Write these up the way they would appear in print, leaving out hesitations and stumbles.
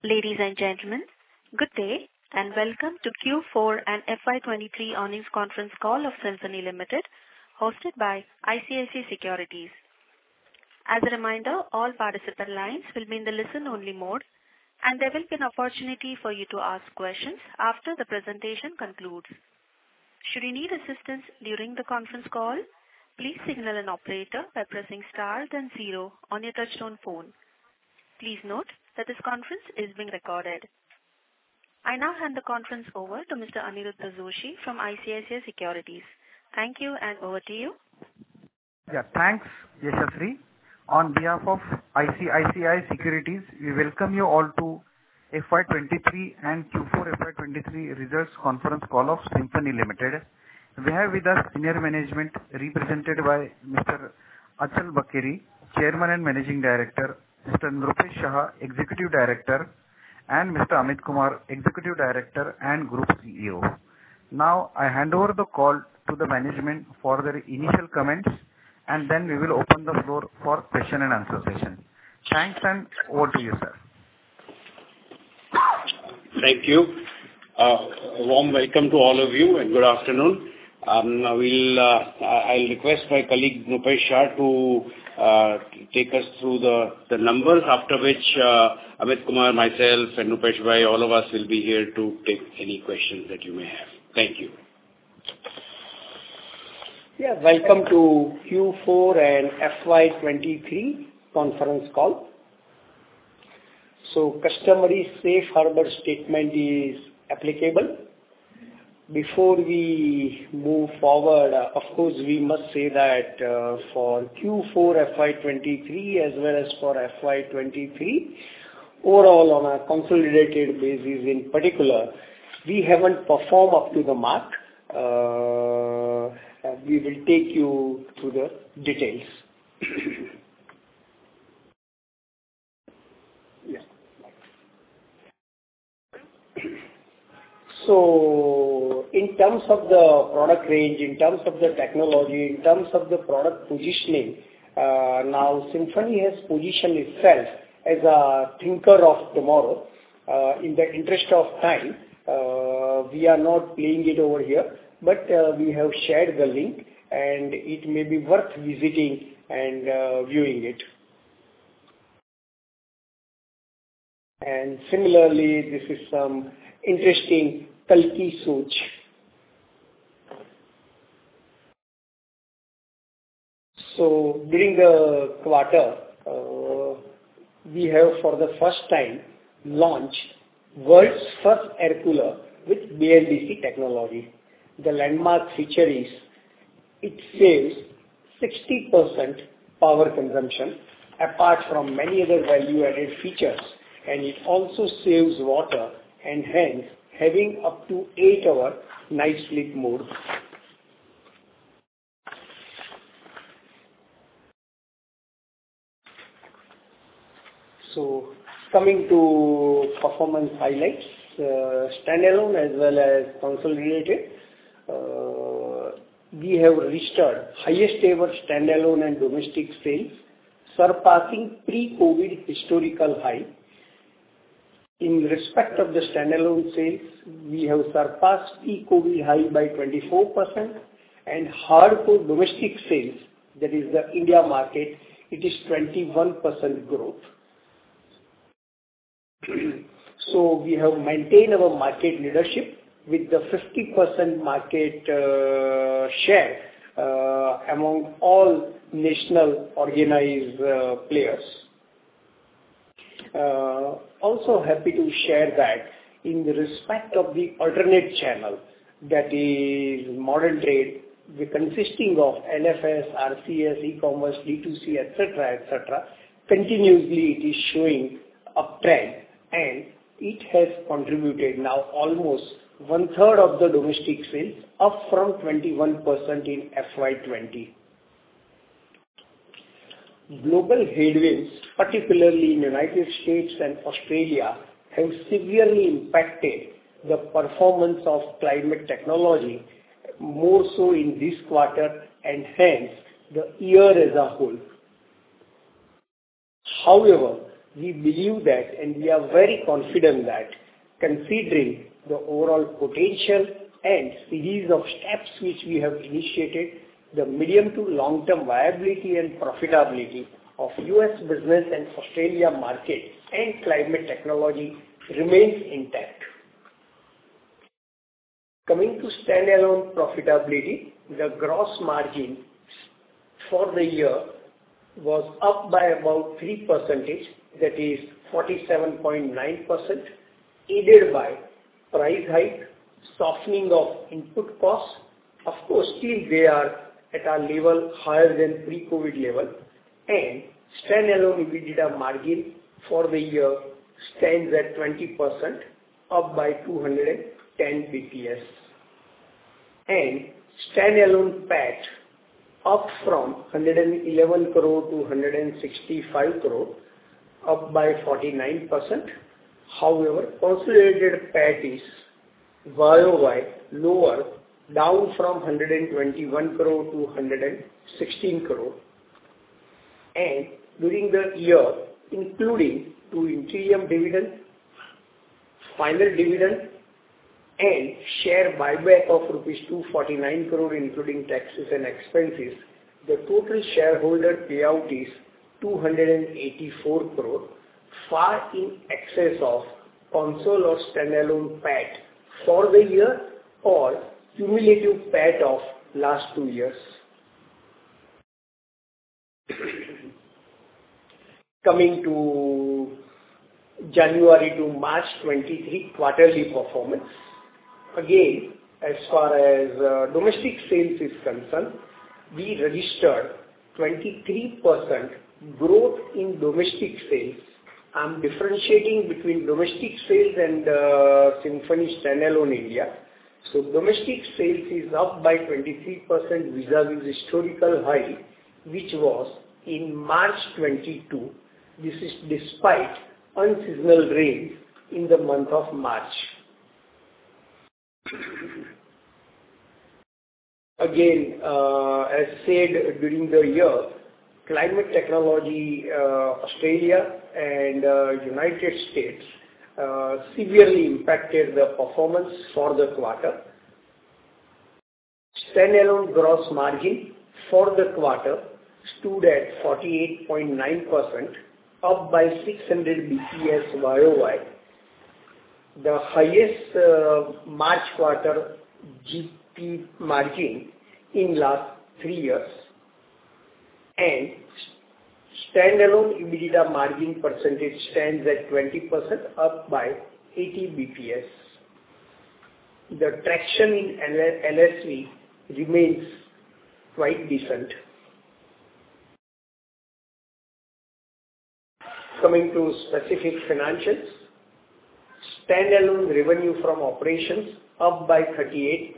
Ladies and gentlemen, good day and welcome to Q4 and FY23 earnings conference call of Symphony Limited, hosted by ICICI Securities. As a reminder, all participant lines will be in the listen-only mode, and there will be an opportunity for you to ask questions after the presentation concludes. Should you need assistance during the conference call, please signal an operator by pressing star then 0 on your touchtone phone. Please note that this conference is being recorded. I now hand the conference over to Mr. Aniruddha Joshi from ICICI Securities. Thank you, and over to you. Yeah, thanks, Yashasri. On behalf of ICICI Securities, we welcome you all to FY23 and Q4 FY23 results conference call of Symphony Limited. We have with us senior management represented by Mr. Achal Bakeri, Chairman and Managing Director, Mr. Nrupesh Shah, Executive Director, and Mr. Amit Kumar, Executive Director and Group CEO. Now, I hand over the call to the management for their initial comments, and then we will open the floor for question and answer session. Thanks, and over to you, sir. Thank you. A warm welcome to all of you, and good afternoon. I'll request my colleague Nrupesh Shah to take us through the numbers, after which Amit Kumar, myself, and Nrupesh Bhai, all of us will be here to take any questions that you may have. Thank you. Yeah, welcome to Q4 and FY23 conference call. So, customary safe harbor statement is applicable. Before we move forward, of course, we must say that for Q4 FY23 as well as for FY23, overall on a consolidated basis in particular, we haven't performed up to the mark. We will take you through the details. So, in terms of the product range, in terms of the technology, in terms of the product positioning, now Symphony has positioned itself as a thinker of tomorrow. In the interest of time, we are not playing it over here, but we have shared the link, and it may be worth visiting and viewing it. And similarly, this is some interesting Kalki Soch. So, during the quarter, we have for the first time launched world's first air cooler with BLDC technology. The landmark feature is it saves 60% power consumption apart from many other value-added features, and it also saves water and hence having up to 8-hour night sleep mode. So, coming to performance highlights, standalone as well as consolidated, we have registered highest ever standalone and domestic sales, surpassing pre-COVID historical high. In respect of the standalone sales, we have surpassed pre-COVID high by 24%, and hardcore domestic sales, that is the India market, it is 21% growth. So, we have maintained our market leadership with the 50% market share among all national organized players. Also happy to share that in the respect of the alternate channel, that is modern trade, consisting of LFS, RCS, e-commerce, D2C, etc., continuously it is showing uptrend, and it has contributed now almost 1/3 of the domestic sales, up from 21% in FY20. Global headwinds, particularly in the United States and Australia, have severely impacted the performance of climate technology, more so in this quarter and hence the year as a whole. However, we believe that, and we are very confident that considering the overall potential and series of steps which we have initiated, the medium to long-term viability and profitability of U.S. business and Australia market and climate technology remains intact. Coming to standalone profitability, the gross margin for the year was up by about 3%, that is 47.9%, aided by price hike, softening of input costs. Of course, still they are at a level higher than pre-COVID level, and standalone EBITDA margin for the year stands at 20%, up by 210 BPS. And standalone PAT up from 111 crore to 165 crore, up by 49%. However, consolidated PAT is YOY lower, down from 121 crore to 116 crore. And during the year, including two interim dividends, final dividend, and share buyback of rupees 249 crore, including taxes and expenses, the total shareholder payout is 284 crore, far in excess of consolidated or standalone PAT for the year or cumulative PAT of last 2 years. Coming to January to March 23 quarterly performance. Again, as far as domestic sales is concerned, we registered 23% growth in domestic sales. I'm differentiating between domestic sales and Symphony standalone India. So domestic sales is up by 23% vis-a-vis historical high, which was in March 22. This is despite unseasonal rains in the month of March. Again, as said during the year, climate technology, Australia and United States severely impacted the performance for the quarter. Standalone gross margin for the quarter stood at 48.9%, up by 600 BPS YOY, the highest March quarter GP margin in last 3 years, and standalone EBITDA margin percentage stands at 20%, up by 80 BPS. The traction in LSV remains quite decent. Coming to specific financials, standalone revenue from operations up by 38%,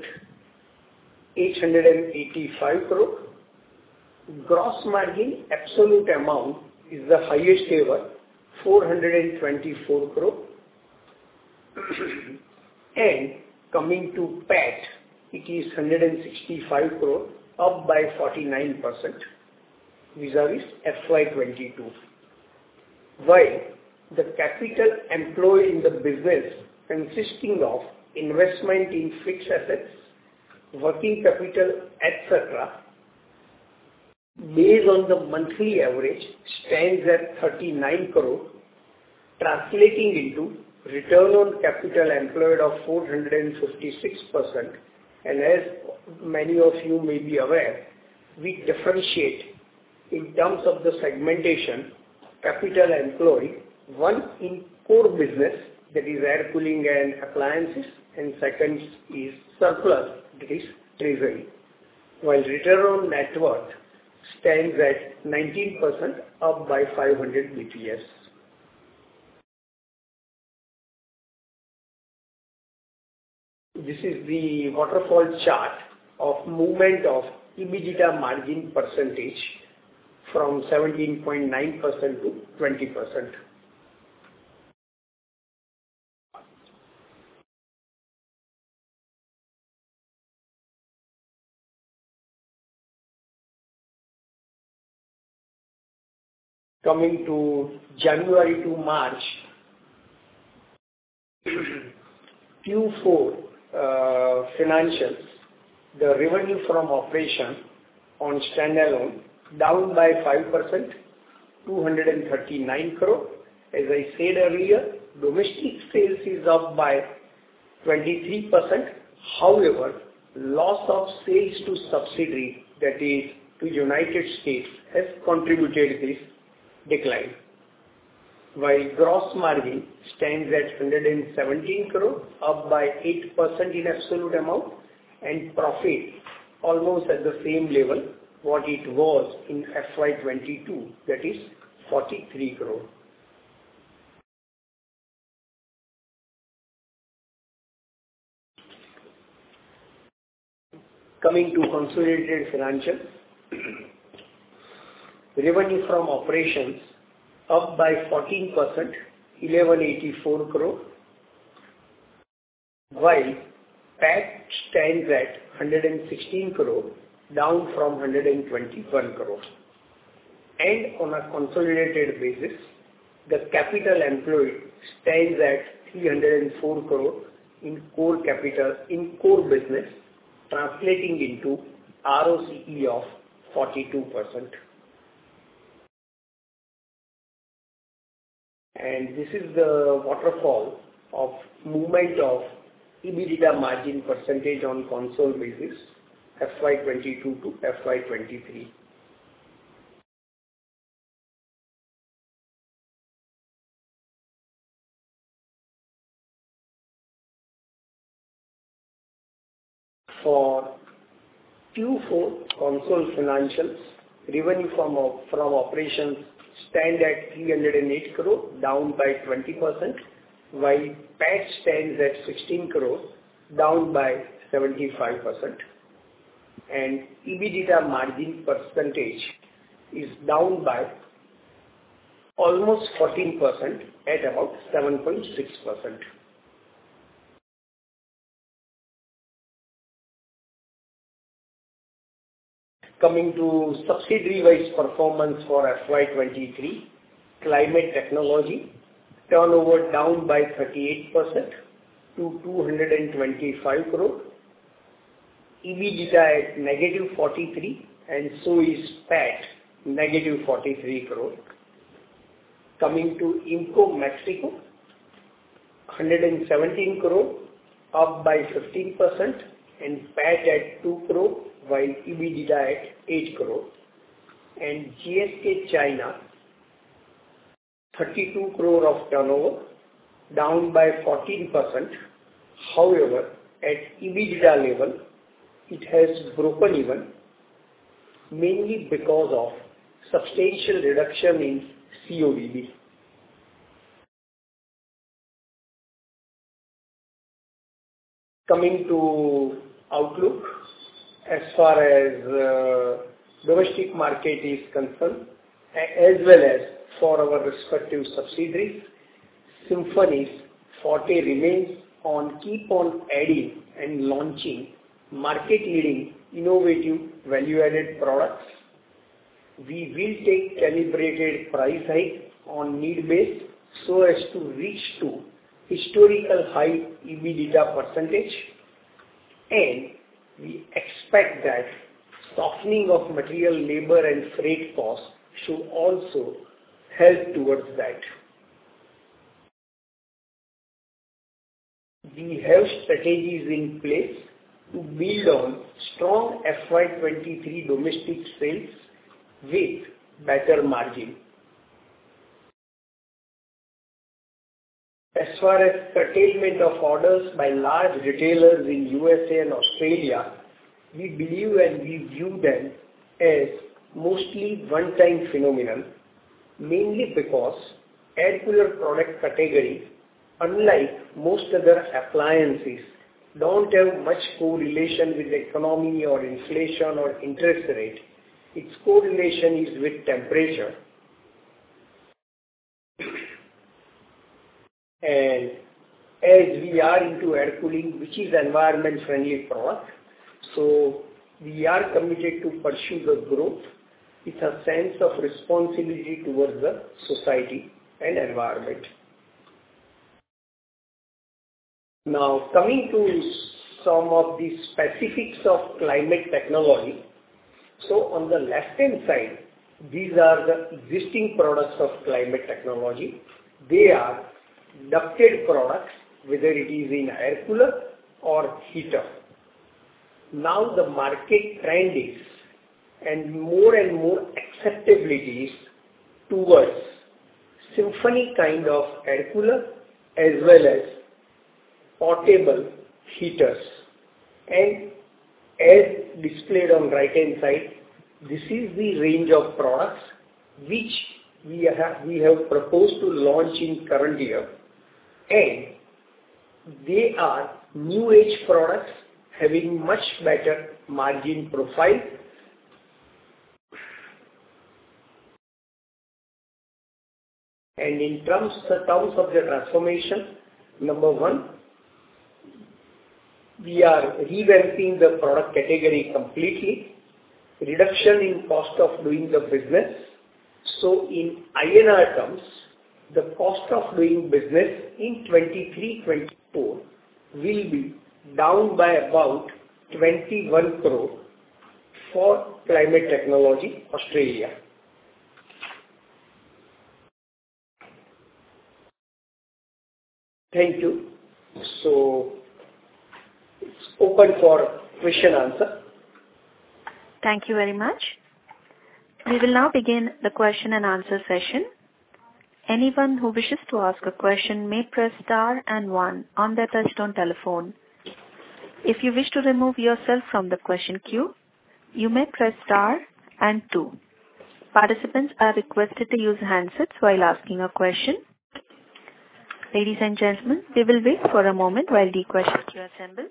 885 crore. Gross margin absolute amount is the highest ever, 424 crore. And coming to PAT, it is 165 crore, up by 49% vis-a-vis FY22. While the capital employed in the business consisting of investment in fixed assets, working capital, etc., based on the monthly average, stands at 39 crore, translating into return on capital employed of 456%. And as many of you may be aware, we differentiate in terms of the segmentation capital employed, one in core business, that is air cooling and appliances, and second is surplus, that is treasury. While return on net worth stands at 19%, up by 500 BPS. This is the waterfall chart of movement of EBITDA margin percentage from 17.9% to 20%. Coming to January to March, Q4 financials, the revenue from operation on standalone down by 5%, 239 crore. As I said earlier, domestic sales is up by 23%. However, loss of sales to subsidiary, that is to United States, has contributed this decline. While gross margin stands at 117 crore, up by 8% in absolute amount, and profit almost at the same level what it was in FY22, that is 43 crore. Coming to consolidated financials, revenue from operations up by 14%, 1184 crore, while PAT stands at 116 crore, down from 121 crore. And on a consolidated basis, the capital employed stands at 304 crore in core capital, in core business, translating into ROCE of 42%. And this is the waterfall of movement of EBITDA margin percentage on console basis, FY22 to FY23. For Q4 console financials, revenue from operations stand at 308 crore, down by 20%, while PAT stands at 16 crore, down by 75%. And EBITDA margin percentage is down by almost 14% at about 7.6%. Coming to subsidiary-wise performance for FY23, Climate Technology, turnover down by 38% to 225 crore, EBITDA at negative 43, and so is PAT, negative 43 crore. Coming to Imco Mexico, 117 crore, up by 15%, and PAT at 2 crore, while EBITDA at 8 crore. And GSK China, 32 crore of turnover, down by 14%. However, at EBITDA level, it has broken even, mainly because of substantial reduction in CODB. Coming to outlook, as far as domestic market is concerned, as well as for our respective subsidiaries, Symphony's forte remains on keep on adding and launching market-leading, innovative, value-added products. We will take calibrated price hike on need base so as to reach to historical high EBITDA percentage, and we expect that softening of material, labor and freight costs should also help towards that. We have strategies in place to build on strong FY23 domestic sales with better margin. As far as curtailment of orders by large retailers in USA and Australia, we believe and we view them as mostly one-time phenomenon, mainly because air cooler product category, unlike most other appliances, don't have much correlation with the economy or inflation or interest rate. Its correlation is with temperature. And as we are into air cooling, which is environment-friendly product, so we are committed to pursue the growth with a sense of responsibility towards the society and environment. Now, coming to some of the specifics of climate technology. So, on the left-hand side, these are the existing products of climate technology. They are ducted products, whether it is in air cooler or heater. Now the market trend is, and more acceptability is towards symphony kind of air cooler as well as portable heaters. And as displayed on right hand side, this is the range of products which we have proposed to launch in current year, and they are new age products having much better margin profile. And in terms of the transformation, number one, we are revamping the product category completely. Reduction in cost of doing the business. So in INR terms, the cost of doing business in 23-24 will be down by about 21 crore for Climate Technology Australia. Thank you. So it's open for question answer. Thank you very much. We will now begin the question and answer session. Anyone who wishes to ask a question may press star and 1 on their touchtone telephone. If you wish to remove yourself from the question queue, you may press star and 2. Participants are requested to use handsets while asking a question. Ladies and gentlemen, we will wait for a moment while the question queue assembles.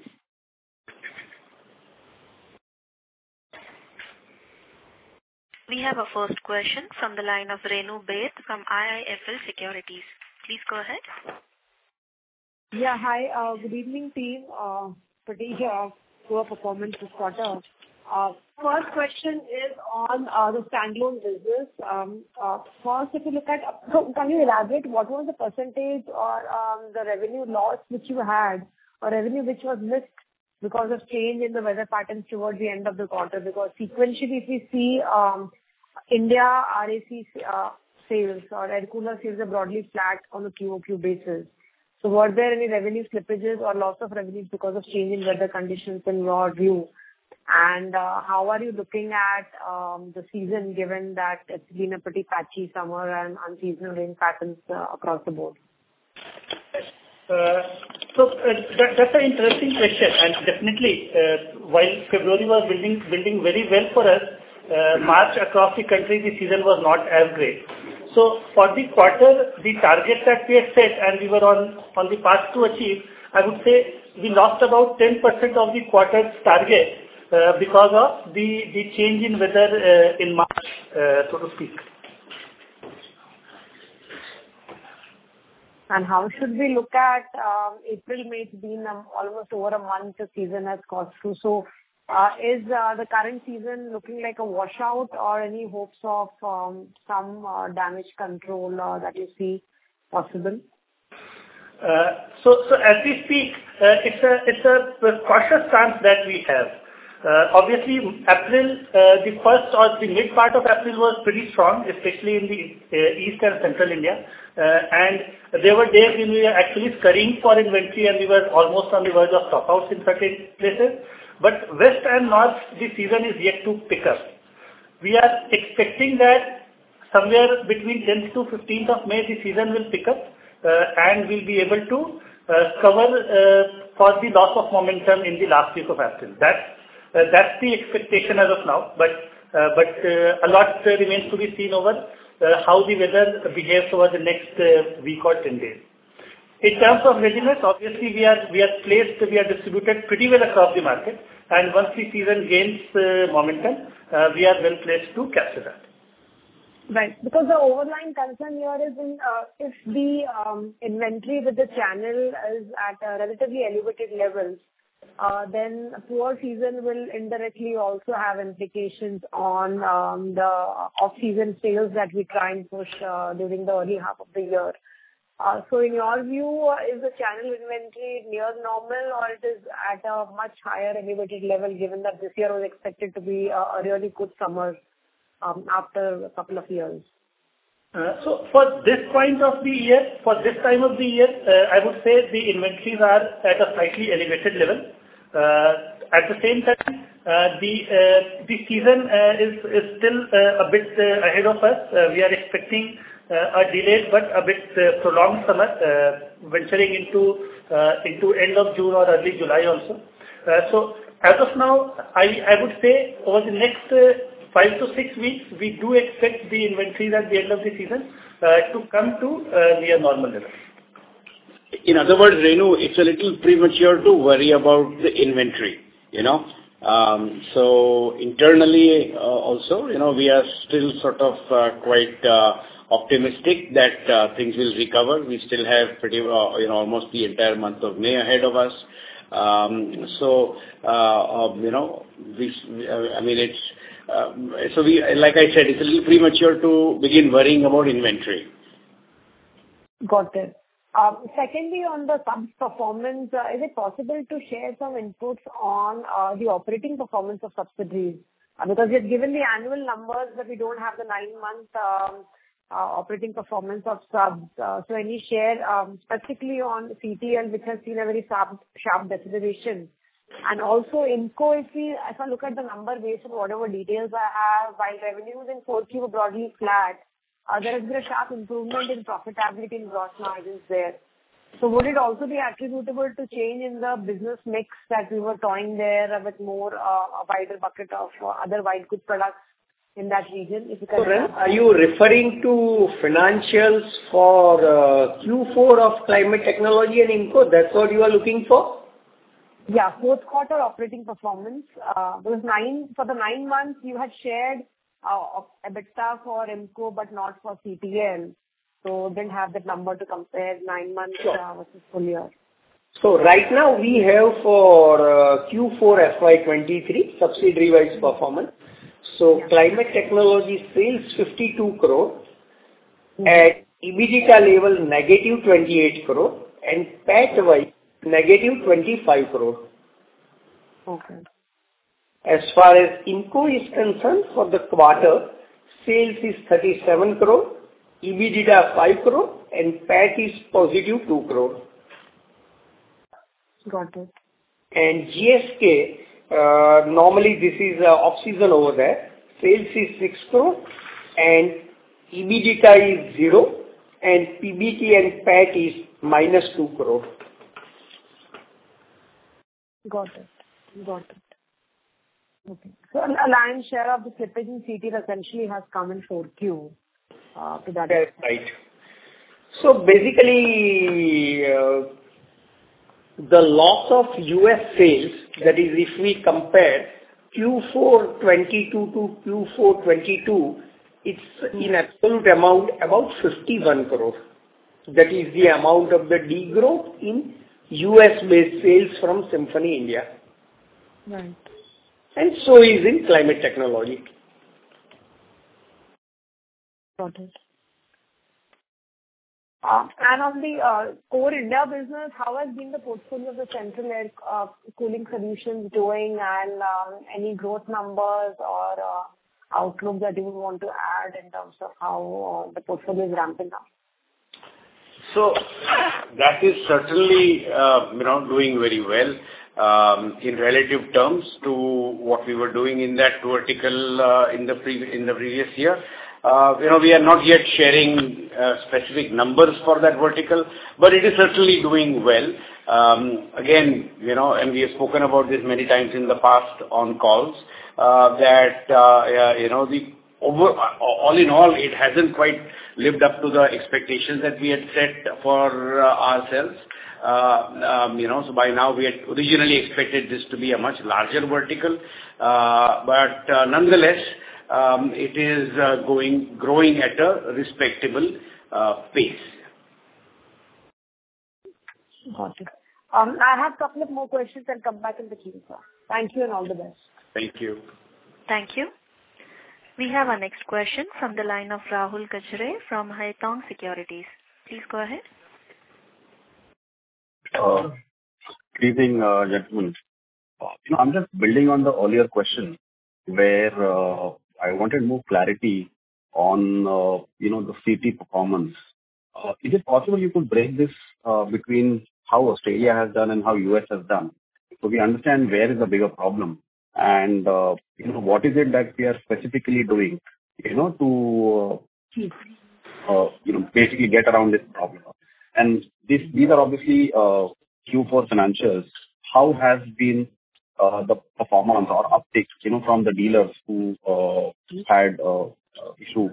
We have a first question from the line of Renu Baid from IIFL Securities. Please go ahead. Yeah, hi. Good evening, team. Pretty poor performance this quarter. First question is on the standalone business. First, if you look at, so can you elaborate what was the percentage or the revenue loss which you had, or revenue which was missed because of change in the weather patterns towards the end of the quarter? Because sequentially, if we see India RAC sales or air cooler sales are broadly flat on a QOQ basis. So were there any revenue slippages or loss of revenues because of change in weather conditions in your view? And how are you looking at the season, given that it's been a pretty patchy summer and unseasonal rain patterns across the board? That's an interesting question, and definitely, while February was building very well for us, March across the country the season was not as great. So for the quarter, the target that we had set and we were on the path to achieve, I would say we lost about 10% of the quarter's target because of the change in weather in March, so to speak. And how should we look at April, May? It's been almost over a month the season has gone through. So is the current season looking like a washout, or any hopes of some damage control that you see possible? So as we speak, it's a cautious stance that we have. Obviously, April, the first or the mid part of April was pretty strong, especially in the east and central India. And there were days when we were actually scurrying for inventory and we were almost on the verge of stockouts in certain places. But west and north, the season is yet to pick up. We are expecting that somewhere between 10th to 15th of May, the season will pick up and we'll be able to cover for the loss of momentum in the last week of April. That's the expectation as of now, but a lot remains to be seen over how the weather behaves over the next week or 10 days. In terms of readiness, obviously we are distributed pretty well across the market, and once the season gains momentum, we are well placed to capture that. Right, because the overlying concern here is if the inventory with the channel is at relatively elevated levels, then a poor season will indirectly also have implications on the off-season sales that we try and push during the early half of the year. So in your view, is the channel inventory near normal, or it is at a much higher elevated level, given that this year was expected to be a really good summer after a couple of years? So for this point of the year, for this time of the year, I would say the inventories are at a slightly elevated level. At the same time, the season is still a bit ahead of us. We are expecting a delayed but a bit prolonged summer, venturing into end of June or early July also. So as of now, I would say over the next 5 to 6 weeks, we do expect the inventories at the end of the season to come to near normal level. In other words, Renu, it's a little premature to worry about the inventory, So internally also, we are still sort of quite optimistic that things will recover. We still have pretty, almost the entire month of May ahead of us. Like I said, it's a little premature to begin worrying about inventory. Got it. Secondly, on the subs performance, is it possible to share some inputs on the operating performance of subsidiaries? Because you've given the annual numbers, but we don't have the 9-month operating performance of subs. So any share specifically on CTL, which has seen a very sharp deceleration. And also INCO, if I look at the number based on whatever details I have, while revenues in 4Q were broadly flat, there has been a sharp improvement in profitability and gross margins there. So would it also be attributable to change in the business mix that we were toying there with more a wider bucket of other white good products in that region? If you can. So, are you referring to financials for Q4 of Climate Technology and INCO? That's what you are looking for? Yeah, fourth quarter operating performance. Because for the 9 months you had shared EBITDA for INCO, but not for CTL. So didn't have that number to compare 9 months versus full year. So right now we have for Q4 FY23 subsidiary-wise performance. So Climate Technology sales 52 crore, at EBITDA level negative 28 crore, and PAT-wise negative 25 crore. Okay. As far as INCO is concerned, for the quarter, sales is 37 crore, EBITDA 5 crore, and PAT is positive 2 crore. Got it. And GSK, normally this is off-season over there. Sales is 6 crore, and EBITDA is 0, and PBT and PAT is minus 2 crore. Got it. Okay. So a lion's share of the slippage in CTL essentially has come in 4Q to that. That's right. So basically, the loss of US sales, that is if we compare Q4 22 to Q4 22, it's in absolute amount about 51 crore. That is the amount of the degrowth in US-based sales from Symphony India. Right. And so is in Climate Technology. Got it. And on the core India business, how has been the portfolio of the central air cooling solutions doing, and any growth numbers or outlook that you would want to add in terms of how the portfolio is ramping up? So that is certainly, doing very well in relative terms to what we were doing in that vertical in the previous year. We are not yet sharing specific numbers for that vertical, but it is certainly doing well. Again, and we have spoken about this many times in the past on calls, that all in all, it hasn't quite lived up to the expectations that we had set for ourselves. So by now we had originally expected this to be a much larger vertical, but nonetheless, it is growing at a respectable pace. Got it. I have a couple of more questions and come back in the queue, sir. Thank you and all the best. Thank you. Thank you. We have our next question from the line of Rahul Gajare from Haitong Securities. Please go ahead. Good evening, gentlemen. I'm just building on the earlier question where I wanted more clarity on, the CT performance. Is it possible you could break this between how Australia has done and how US has done? So we understand where is the bigger problem and, what is it that we are specifically doing, to, basically get around this problem. And these are obviously Q4 financials. How has been the performance or uptake, from the dealers who had issue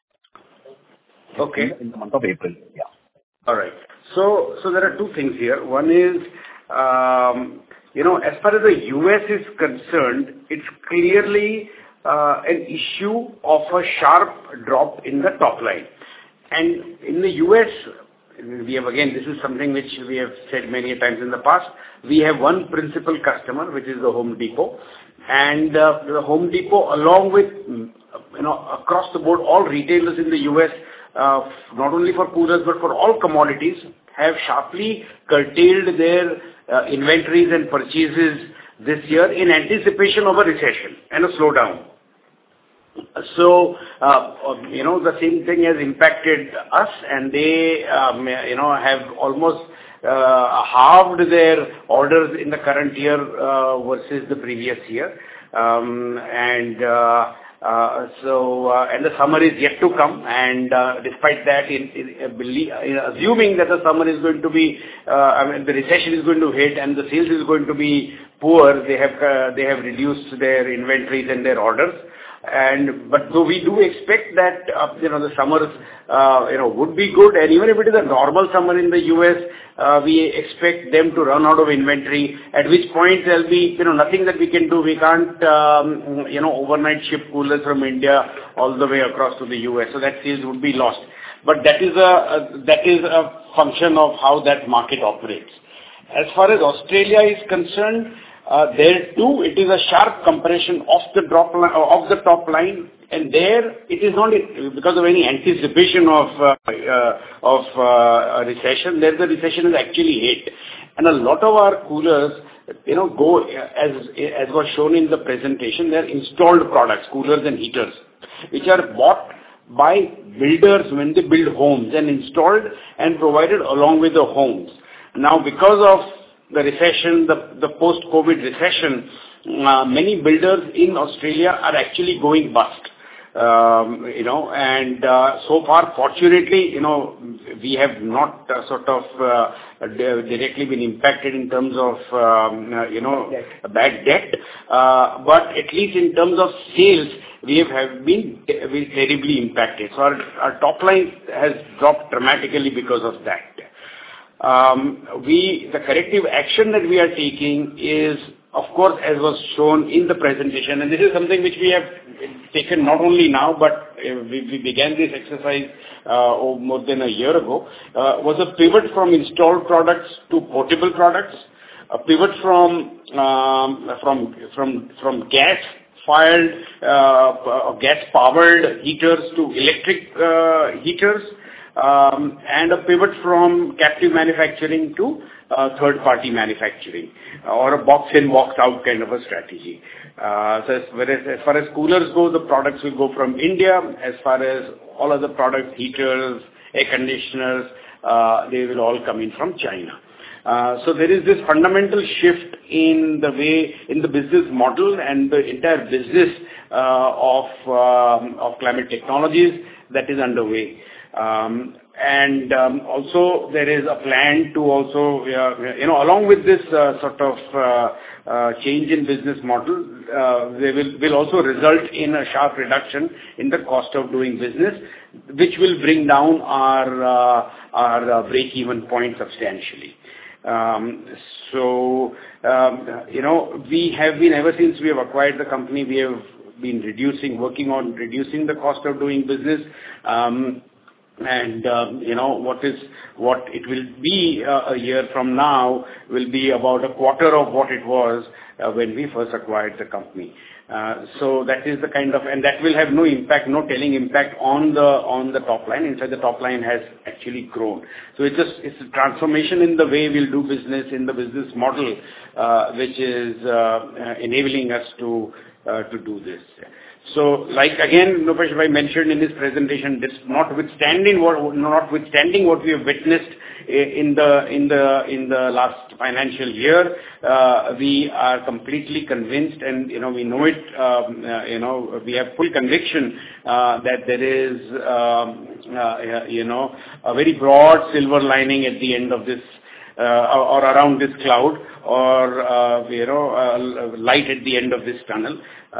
in the month of April? Yeah. All right. So there are two things here. One is, as far as the US is concerned, it's clearly an issue of a sharp drop in the top line. And in the US, we have, again, this is something which we have said many times in the past. We have one principal customer, which is the Home Depot. And the Home Depot, along with, across the board, all retailers in the US, not only for coolers, but for all commodities, have sharply curtailed their inventories and purchases this year in anticipation of a recession and a slowdown. So, the same thing has impacted us, and they, have almost halved their orders in the current year versus the previous year. And the summer is yet to come, and despite that, assuming that the summer is going to be, the recession is going to hit and the sales is going to be poor, they have reduced their inventories and their orders. But though we do expect that, the summers, would be good, and even if it is a normal summer in the US, we expect them to run out of inventory, at which point there'll be, nothing that we can do. We can't, overnight ship coolers from India all the way across to the US, so that sales would be lost. But that is a function of how that market operates. As far as Australia is concerned, there too, it is a sharp compression of the top line, and there it is not because of any anticipation of a recession. There the recession is actually hit, and a lot of our coolers, go as was shown in the presentation. They're installed products, coolers and heaters, which are bought by builders when they build homes and installed and provided along with the homes. Now, because of the recession, the post-COVID recession, many builders in Australia are actually going bust. And so far, fortunately, we have not directly been impacted in terms of, bad debt. But at least in terms of sales, we have been terribly impacted. So our top line has dropped dramatically because of that. The corrective action that we are taking is, of course, as was shown in the presentation, and this is something which we have taken not only now, but we began this exercise more than a year ago, was a pivot from installed products to portable products, a pivot from gas-fired, gas-powered heaters to electric heaters, and a pivot from captive manufacturing to third-party manufacturing, or a box-in, box-out kind of a strategy. So as far as coolers go, the products will go from India. As far as all other products, heaters, air conditioners, they will all come in from China. So there is this fundamental shift in the business model and the entire business of Climate Technologies that is underway. And also there is a plan to also, along with this change in business model, they will also result in a sharp reduction in the cost of doing business, which will bring down our break-even point substantially. We have been, ever since we have acquired the company, we have been working on reducing the cost of doing business. And what it will be a year from now will be about a quarter of what it was when we first acquired the company. So that is the kind of, and that will have no impact, no telling impact on the top line. In fact, the top line has actually grown. So it's a transformation in the way we'll do business, in the business model, which is enabling us to do this. So, like again, Nupesh Bhai mentioned in his presentation, this notwithstanding what we have witnessed in the last financial year, we are completely convinced, and we know it. We have full conviction that there is a very broad silver lining at the end of this. Or around this cloud, or light at the end of this tunnel.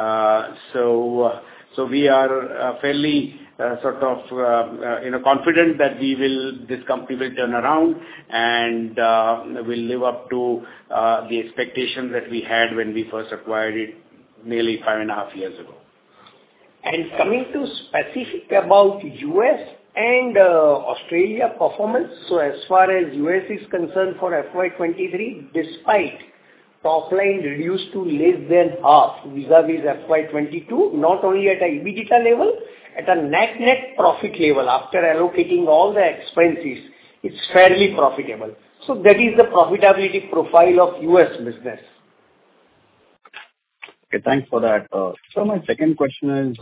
So we are fairly confident that this company will turn around and will live up to the expectations that we had when we first acquired it nearly 5.5 years ago. And coming to specific about US and Australia performance, so as far as US is concerned for FY23, despite top line reduced to less than half vis-a-vis FY22, not only at a EBITDA level, at a net profit level, after allocating all the expenses, it's fairly profitable. So that is the profitability profile of US business. Okay, thanks for that. So my second question is,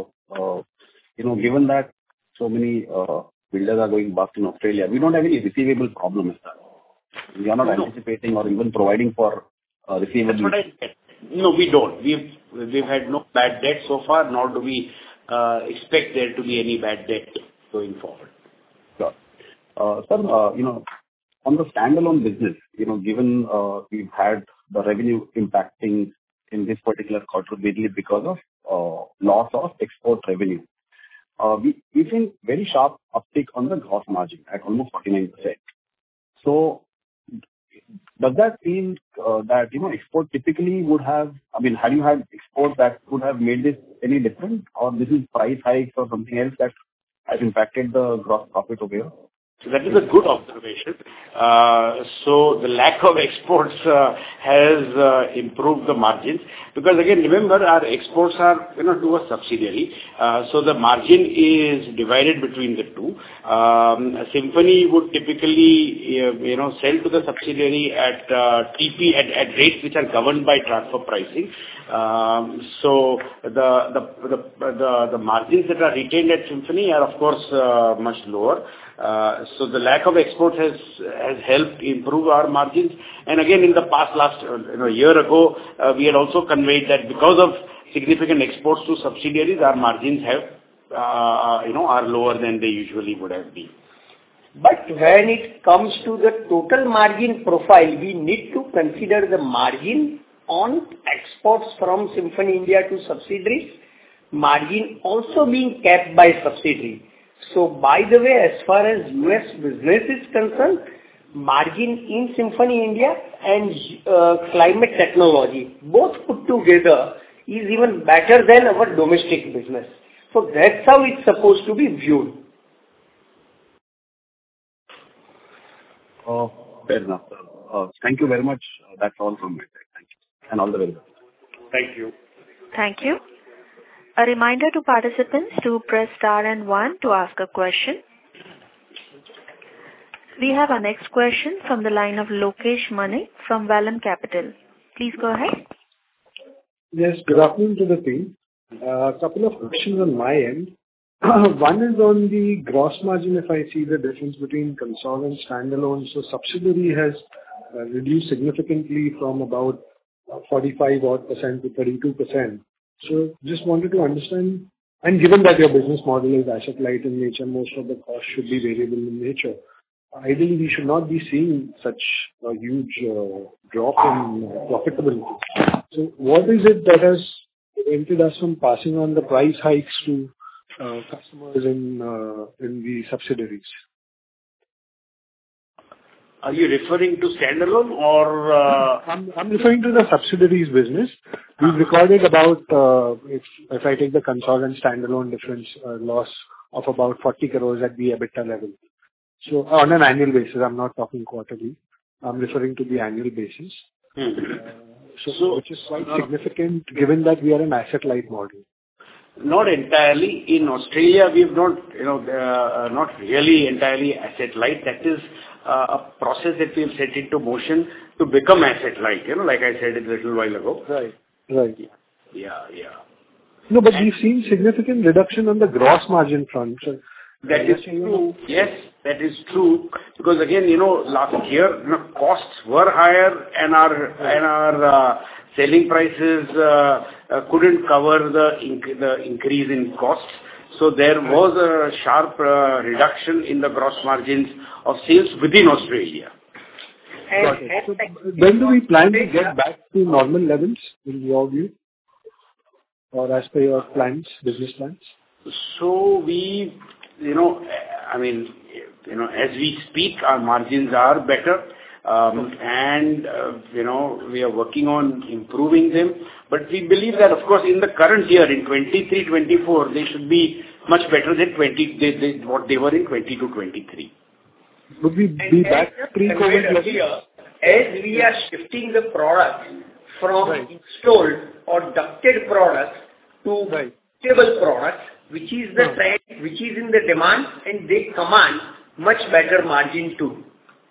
given that so many builders are going bust in Australia, we don't have any receivable problem with that. We are not anticipating or even providing for receivables. That's what I said. No, we don't. We've had no bad debt so far, nor do we expect there to be any bad debt going forward. Sure. Sir, on the standalone business, given we've had the revenue impacting in this particular quarter mainly because of loss of export revenue. We've seen very sharp uptick on the gross margin at almost 49%. So does that mean that export typically would have, have you had exports that would have made this any different, or this is price hikes or something else that has impacted the gross profit over here? So that is a good observation. So the lack of exports has improved the margins, because again, remember, our exports are to a subsidiary. So the margin is divided between the two. Symphony would typically sell to the subsidiary at TP at rates which are governed by transfer pricing. So the margins that are retained at Symphony are of course much lower. So the lack of exports has helped improve our margins. And again, in the past, a year ago, we had also conveyed that because of significant exports to subsidiaries, our margins are lower than they usually would have been. But when it comes to the total margin profile, we need to consider the margin on exports from Symphony India to subsidiaries, margin also being kept by subsidiary. So, by the way, as far as US business is concerned, margin in Symphony India and Climate Technology, both put together, is even better than our domestic business. So, that's how it's supposed to be viewed. Fair enough. Thank you very much. That's all from my side. Thank you. And all the very best. Thank you. Thank you. A reminder to participants to press star and 1 to ask a question. We have our next question from the line of Lokesh Manik from Vallum Capital. Please go ahead. Yes, good afternoon to the team. A couple of questions on my end. One is on the gross margin, if I see the difference between consol and standalone. So subsidiary has reduced significantly from about 45% to 32%. So just wanted to understand, and given that your business model is asset light in nature, most of the costs should be variable in nature. Ideally, we should not be seeing such a huge drop in profitability. So what is it that has prevented us from passing on the price hikes to customers in the subsidiaries? Are you referring to standalone or? I'm referring to the subsidiaries business. We've recorded about, if I take the consol and standalone difference, loss of about 40 crores at the EBITDA level. So on an annual basis, I'm not talking quarterly. I'm referring to the annual basis. So which is quite significant given that we are an asset-light model. Not entirely. In Australia, we've not really entirely asset-light. That is a process that we've set into motion to become asset-light, like I said a little while ago. Right. Yeah. No, but we've seen significant reduction on the gross margin front. So that is true. Yes, that is true. Because again, last year, costs were higher and our selling prices couldn't cover the increase in costs. So there was a sharp reduction in the gross margins of sales within Australia. Got it. So when do we plan to get back to normal levels in your view? Or as per your plans, business plans? So we, as we speak, our margins are better. And we are working on improving them. But we believe that, of course, in the current year, in 23-24, they should be much better than what they were in 22-23. Would we be back pre-COVID levels? As we are shifting the product from installed or ducted products to stable products, which is the trend, which is in the demand, and they command much better margin too.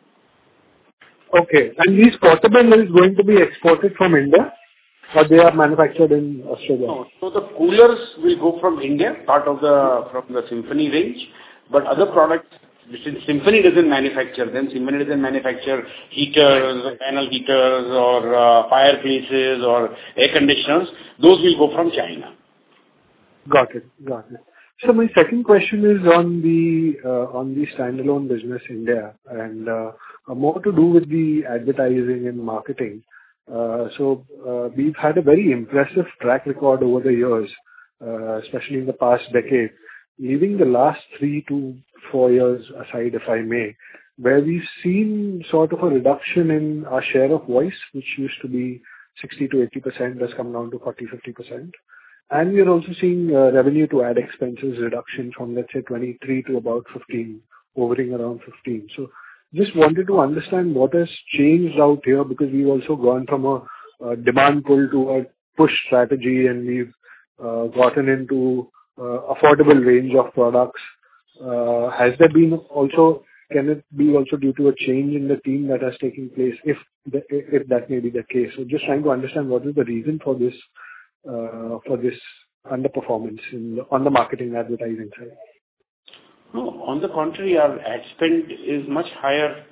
Okay. And these portable is going to be exported from India, or they are manufactured in Australia? No. So the coolers will go from India, from the Symphony range, but other products, since Symphony doesn't manufacture them, Symphony doesn't manufacture heaters, panel heaters, or fireplaces, or air conditioners, those will go from China. Got it. So my second question is on the standalone business India, and more to do with the advertising and marketing. So we've had a very impressive track record over the years, especially in the past decade, leaving the last 3 to 4 years aside, if I may, where we've seen sort of a reduction in our share of voice, which used to be 60 to 80%, has come down to 40-50%. And we are also seeing revenue to ad expenses reduction from, let's say, 23 to about 15, hovering around 15. So just wanted to understand what has changed out here, because we've also gone from a demand pull to a push strategy, and we've gotten into affordable range of products. Has there been also, can it be also due to a change in the team that has taken place, if that may be the case? So just trying to understand what is the reason for this underperformance on the marketing advertising side. No, on the contrary, our ad spend is much higher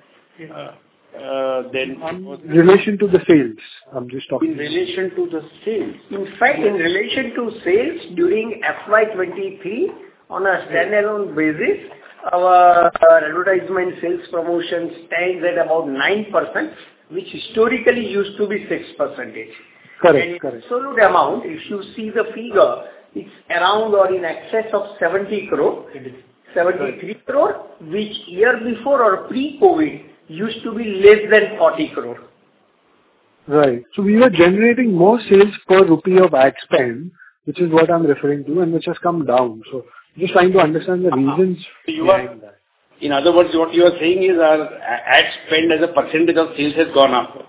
than... In relation to the sales, I'm just talking. In relation to the sales. In fact, in relation to sales, during FY23, on a standalone basis, our advertisement sales promotion stands at about 9%, which historically used to be 6%. Correct. Absolute amount, if you see the figure, it's around or in excess of 70 crore, 73 crore, which year before or pre-COVID used to be less than 40 crore. Right. So we were generating more sales per rupee of ad spend, which is what I'm referring to, and which has come down. So just trying to understand the reasons behind that. In other words, what you are saying is our ad spend as a percentage of sales has gone up.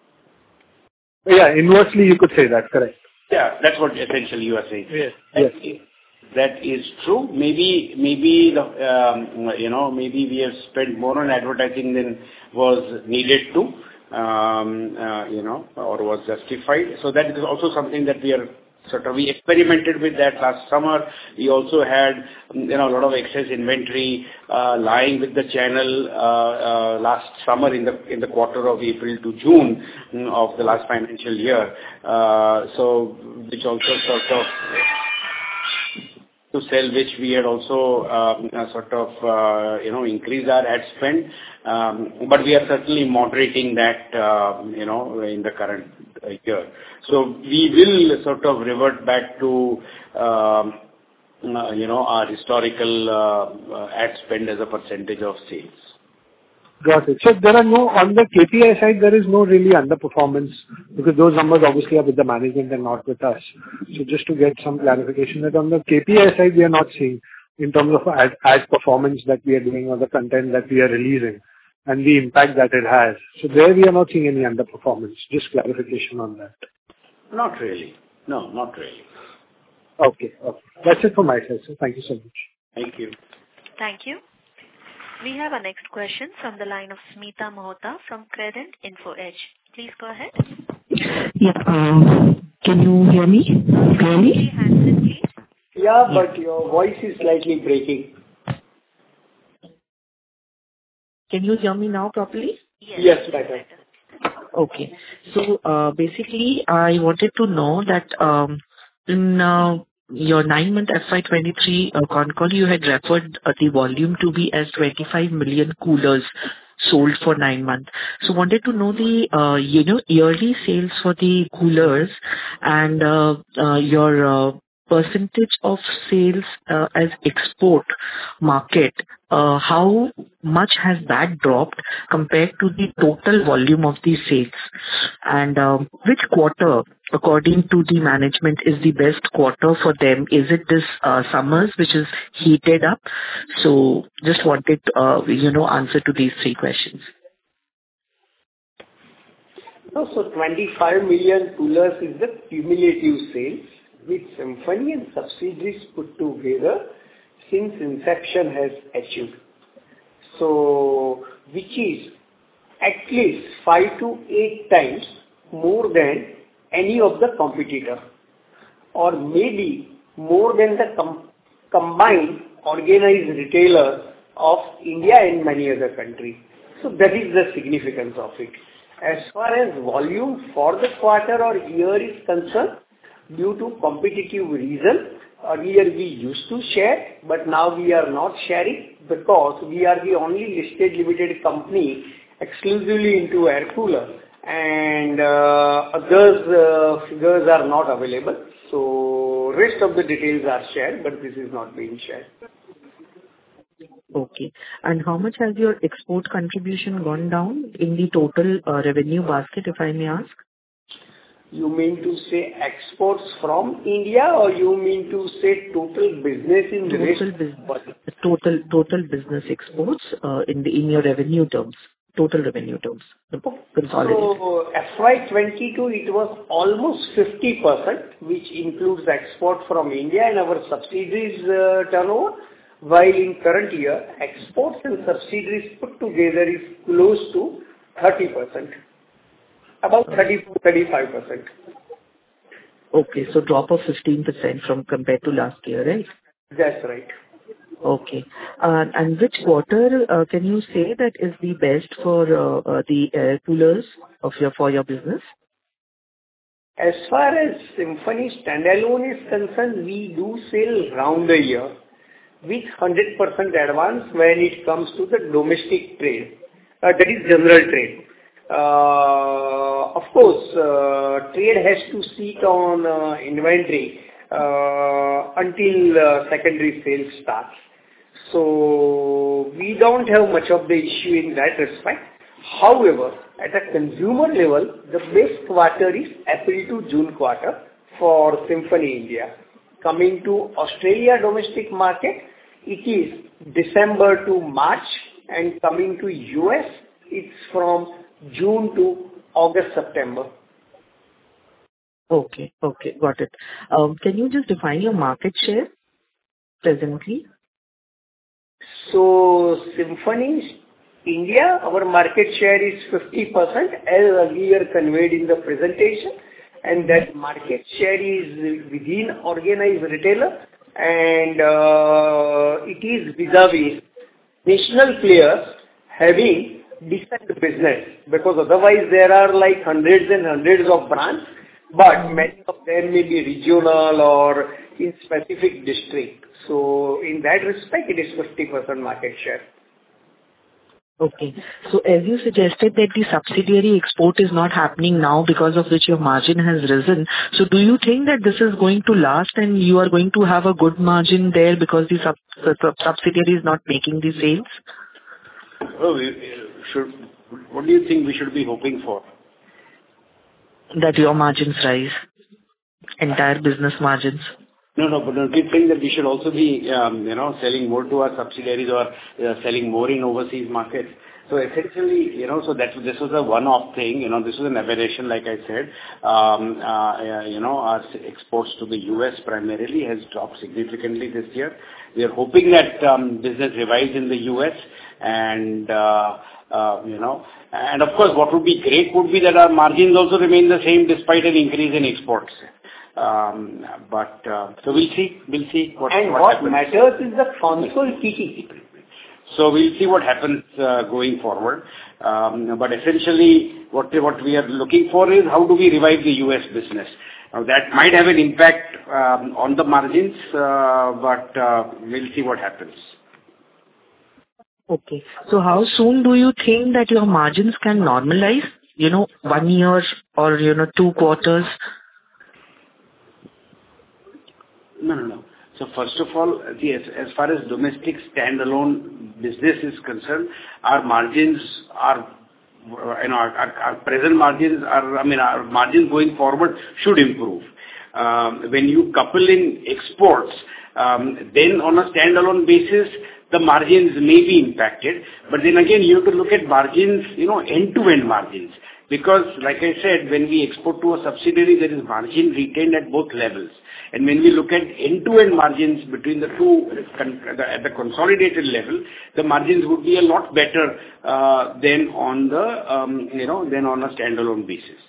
Yeah, inversely you could say that, correct. Yeah, that's what essentially you are saying. Yes. That is true. Maybe we have spent more on advertising than was needed to, or was justified. So that is also something that we experimented with that last summer. We also had, a lot of excess inventory lying with the channel last summer in the quarter of April to June of the last financial year. So which also sort of to sell, which we had also increased our ad spend. But we are certainly moderating that, in the current year. So we will sort of revert back to, our historical ad spend as a percentage of sales. Got it. So there are on the KPI side, there is no really underperformance, because those numbers obviously are with the management and not with us. So just to get some clarification that on the KPI side, we are not seeing. in terms of ad performance that we are doing or the content that we are releasing and the impact that it has. So there we are not seeing any underperformance. Just clarification on that. Not really. No, not really. Okay. That's it from my side, sir. Thank you so much. Thank you. Thank you. We have our next question from the line of Smita Mohta from Credent Info Edge. Please go ahead. Yeah. Can you hear me clearly? Please. Yeah, but your voice is slightly breaking. Can you hear me now properly? Yes, better. Okay. So basically, I wanted to know that in your 9-month FY23 con call, you had referred the volume to be as 25 million coolers sold for 9 months. So wanted to know the yearly sales for the coolers and your percentage of sales as export market. How much has that dropped compared to the total volume of the sales? And which quarter, according to the management, is the best quarter for them? Is it this summers which is heated up? So just wanted answer to these 3 questions. No, so 25 million coolers is the cumulative sales which Symphony and subsidiaries put together since inception has achieved. So, which is at least 5 to 8 times more than any of the competitor, or maybe more than the combined organized retailer of India and many other countries. So that is the significance of it. As far as volume for the quarter or year is concerned, due to competitive reason, earlier we used to share, but now we are not sharing because we are the only listed limited company exclusively into air cooler, and others figures are not available. So rest of the details are shared, but this is not being shared. Okay. And how much has your export contribution gone down in the total revenue basket, if I may ask? You mean to say exports from India, or you mean to say total business in the rest? Total business exports in your revenue terms, total revenue terms, consolidated. So FY22 it was almost 50%, which includes export from India and our subsidiaries turnover, while in current year exports and subsidiaries put together is close to 30%. About 30-35%. Okay, so drop of 15% from compared to last year, right? That's right. Okay. And which quarter can you say that is the best for the air coolers for your business? As far as Symphony standalone is concerned, we do sell round the year with 100% advance when it comes to the domestic trade. That is general trade. Of course, trade has to sit on inventory until secondary sales starts. So we don't have much of the issue in that respect. However, at a consumer level, the best quarter is April to June quarter for Symphony India. Coming to Australia domestic market, it is December to March, and coming to US, it's from June to August, September. Okay, got it. Can you just define your market share presently? So, Symphony India, our market share is 50%, as earlier conveyed in the presentation, and that market share is within organized retailer, and it is vis-a-vis national players having decent business, because otherwise there are like hundreds and hundreds of brands, but many of them may be regional or in specific district. So in that respect, it is 50% market share. Okay. So as you suggested that the subsidiary export is not happening now, because of which your margin has risen. So do you think that this is going to last and you are going to have a good margin there because the subsidiary is not making the sales? Oh, what do you think we should be hoping for? That your margins rise, entire business margins. No, but don't you think that we should also be, selling more to our subsidiaries or selling more in overseas markets? So essentially, this was a one-off thing. This was an aberration, like I said. Our exports to the U.S. primarily has dropped significantly this year. We are hoping that business revives in the U.S. and of course, what would be great would be that our margins also remain the same despite an increase in exports. So we'll see what happens. And what matters is the console PTC. So we'll see what happens going forward. But essentially, what we are looking for is how do we revive the U.S. business. Now, that might have an impact on the margins, but we'll see what happens. Okay. So how soon do you think that your margins can normalize? 1 year or 2 quarters? No. So first of all, as far as domestic standalone business is concerned, our margins are, our present margins are, our margins going forward should improve. When you couple in exports, then on a standalone basis, the margins may be impacted. But then again, you have to look at margins, end-to-end margins. Because, like I said, when we export to a subsidiary, there is margin retained at both levels. And when we look at end-to-end margins between the two, at the consolidated level, the margins would be a lot better than on a standalone basis.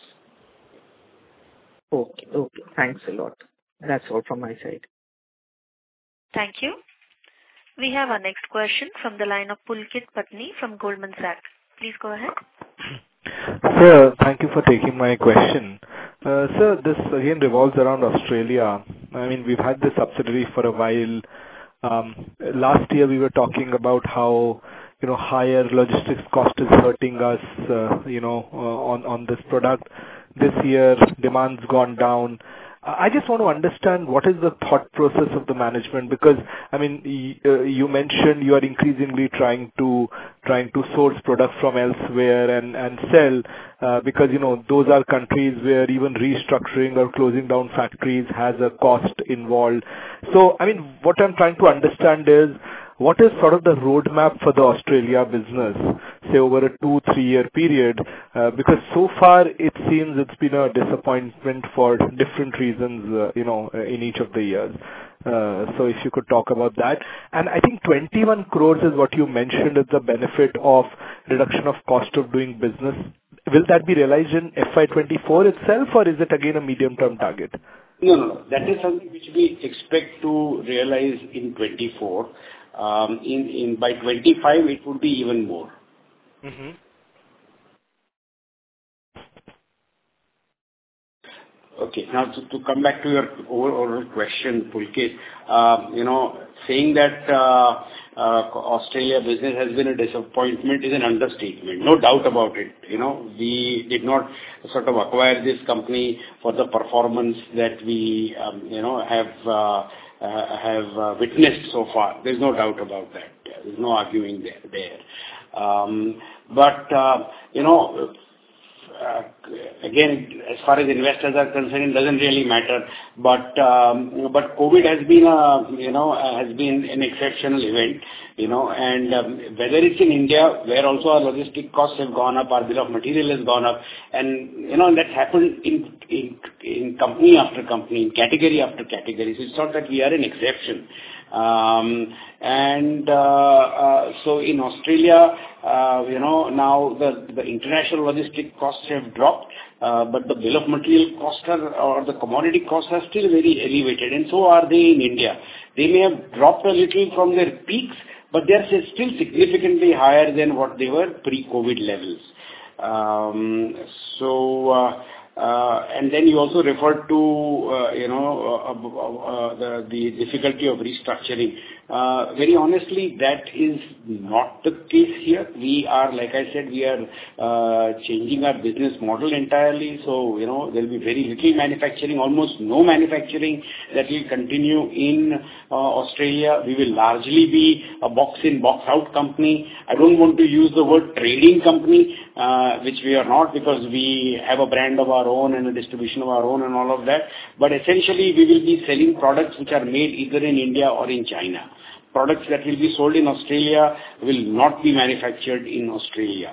Okay. Thanks a lot. That's all from my side. Thank you. We have our next question from the line of Pulkit Patni from Goldman Sachs. Please go ahead. Sir, thank you for taking my question. Sir, this again revolves around Australia. We've had this subsidiary for a while. Last year we were talking about how, higher logistics cost is hurting us, on this product. This year, demand's gone down. I just want to understand what is the thought process of the management, because you mentioned you are increasingly trying to source products from elsewhere and sell, because those are countries where even restructuring or closing down factories has a cost involved. So what I'm trying to understand is, what is sort of the roadmap for the Australia business, say over a 2-3 year period? Because so far it seems it's been a disappointment for different reasons, in each of the years. So if you could talk about that. And I think 21 crores is what you mentioned as the benefit of reduction of cost of doing business. Will that be realized in FY24 itself, or is it again a medium-term target? No. That is something which we expect to realize in 24. By 25, it would be even more. Mm-hmm. Okay. Now, to come back to your overall question, Pulkit, saying that Australia business has been a disappointment is an understatement. No doubt about it. We did not sort of acquire this company for the performance that we, have witnessed so far. There's no doubt about that. There's no arguing there. Again, as far as investors are concerned, it doesn't really matter. But COVID has been an exceptional event, and whether it's in India, where also our logistic costs have gone up, our bill of material has gone up, and that's happened in company after company, in category after category. So it's not that we are an exception. So in Australia, now the international logistic costs have dropped, but the bill of material costs or the commodity costs are still very elevated, and so are they in India. They may have dropped a little from their peaks, but they are still significantly higher than what they were pre-COVID levels. And then you also referred to, the difficulty of restructuring. Very honestly, that is not the case here. We are, like I said, we are changing our business model entirely. So, there will be very little manufacturing, almost no manufacturing that will continue in Australia. We will largely be a box-in, box-out company. I don't want to use the word trading company, which we are not, because we have a brand of our own and a distribution of our own and all of that. But essentially, we will be selling products which are made either in India or in China. Products that will be sold in Australia will not be manufactured in Australia.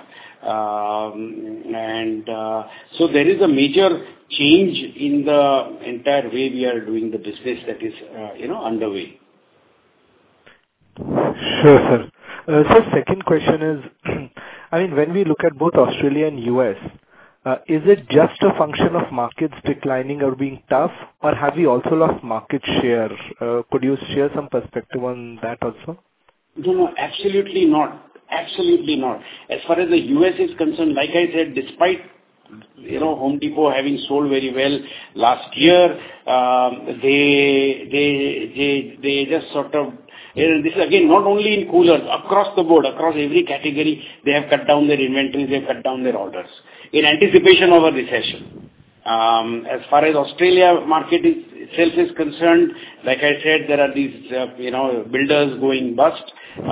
So there is a major change in the entire way we are doing the business that is, underway. Sure, sir. So second question is, when we look at both Australia and US, is it just a function of markets declining or being tough, or have we also lost market share? Could you share some perspective on that also? No, absolutely not. Absolutely not. As far as the US is concerned, like I said, despite Home Depot having sold very well last year, they just sort of, this is again not only in coolers, across the board, across every category, they have cut down their inventories, they have cut down their orders in anticipation of a recession. As far as Australia market itself is concerned, like I said, there are these builders going bust,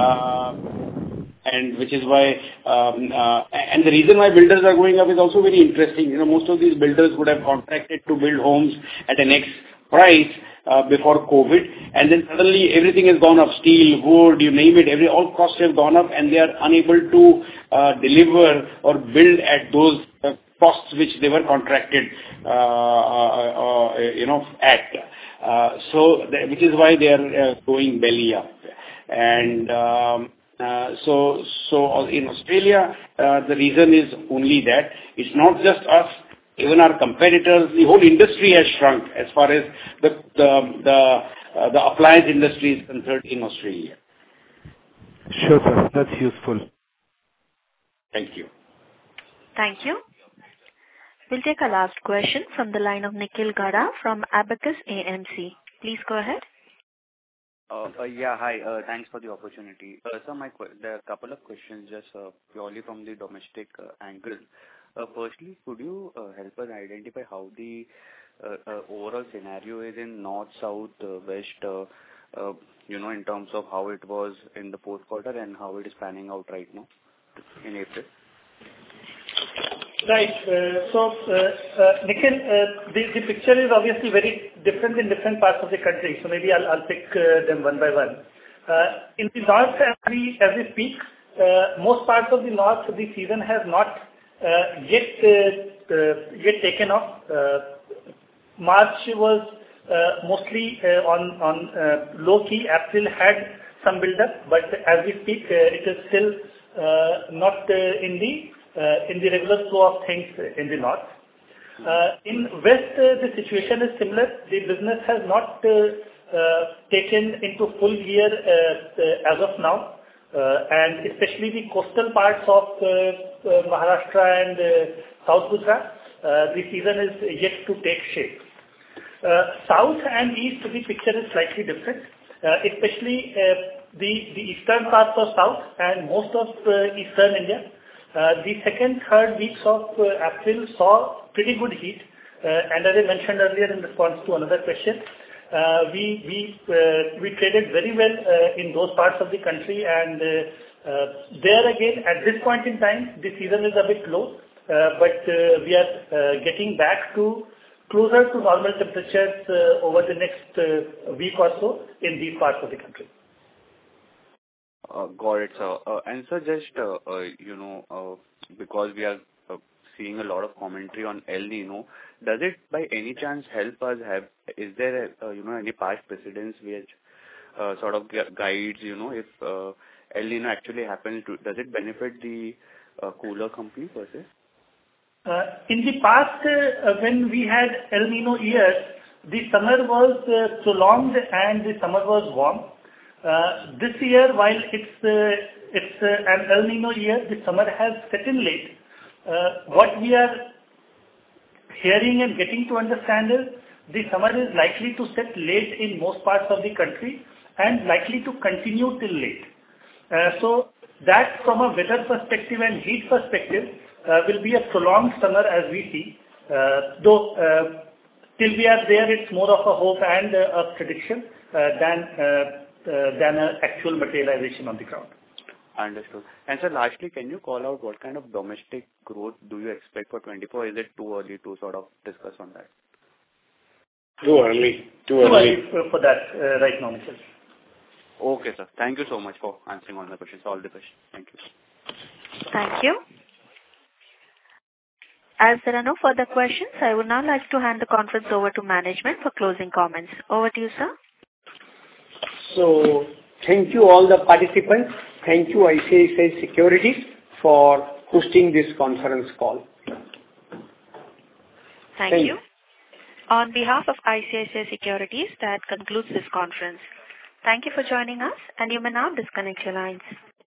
and which is why and the reason why builders are going up is also very interesting. Most of these builders would have contracted to build homes at an X price before COVID, and then suddenly everything has gone up, steel, wood, you name it, all costs have gone up, and they are unable to deliver or build at those costs which they were contracted at. Which is why they are going belly up. And so in Australia, the reason is only that. It's not just us. Even our competitors, the whole industry has shrunk as far as the appliance industry is concerned in Australia. Sure, sir. That's useful. Thank you. Thank you. We'll take a last question from the line of Nikhil Gada from Abacus AMC. Please go ahead. Yeah, hi. Thanks for the opportunity. So there are a couple of questions just purely from the domestic angle. Firstly, could you help us identify how the overall scenario is in North, South, West, in terms of how it was in the fourth quarter and how it is panning out right now in April? Right. Nikhil, the picture is obviously very different in different parts of the country. So maybe I'll pick them one by one. In the north, as we speak, most parts of the north, the season has not yet taken off. March was mostly on low key. April had some build up, but as we speak, it is still not in the regular flow of things in the north. In west, the situation is similar. The business has not taken into full gear as of now, and especially the coastal parts of Maharashtra and South Gujarat, the season is yet to take shape. South and east, the picture is slightly different, especially the eastern parts of South and most of eastern India. The second, third weeks of April saw pretty good heat, and as I mentioned earlier in response to another question, we traded very well in those parts of the country, and there again at this point in time the season is a bit low, but we are getting back to closer to normal temperatures over the next week or so in these parts of the country. Got it, sir. And so just, because we are seeing a lot of commentary on El Nino, does it by any chance help us is there, any past precedents which sort of guides, if El Nino actually happens, does it benefit the cooler company per se? In the past, when we had El Nino years, the summer was prolonged and the summer was warm. This year, while it's an El Nino year, the summer has set in late. What we are hearing and getting to understand is the summer is likely to set late in most parts of the country, and likely to continue till late. So that from a weather perspective and heat perspective will be a prolonged summer as we see. Though till we are there, it's more of a hope and a prediction than an actual materialization on the ground. Understood. And sir, lastly, can you call out what kind of domestic growth do you expect for 24? Is it too early to sort of discuss on that? Too early. Too early for that right now, Mr. Okay, sir. Thank you so much for answering all the questions. All the best. Thank you. Thank you. As there are no further questions, I would now like to hand the conference over to management for closing comments. Over to you, sir. So, thank you all the participants. Thank you ICICI Securities for hosting this conference call. Thank you. On behalf of ICICI Securities, that concludes this conference. Thank you for joining us, and you may now disconnect your lines.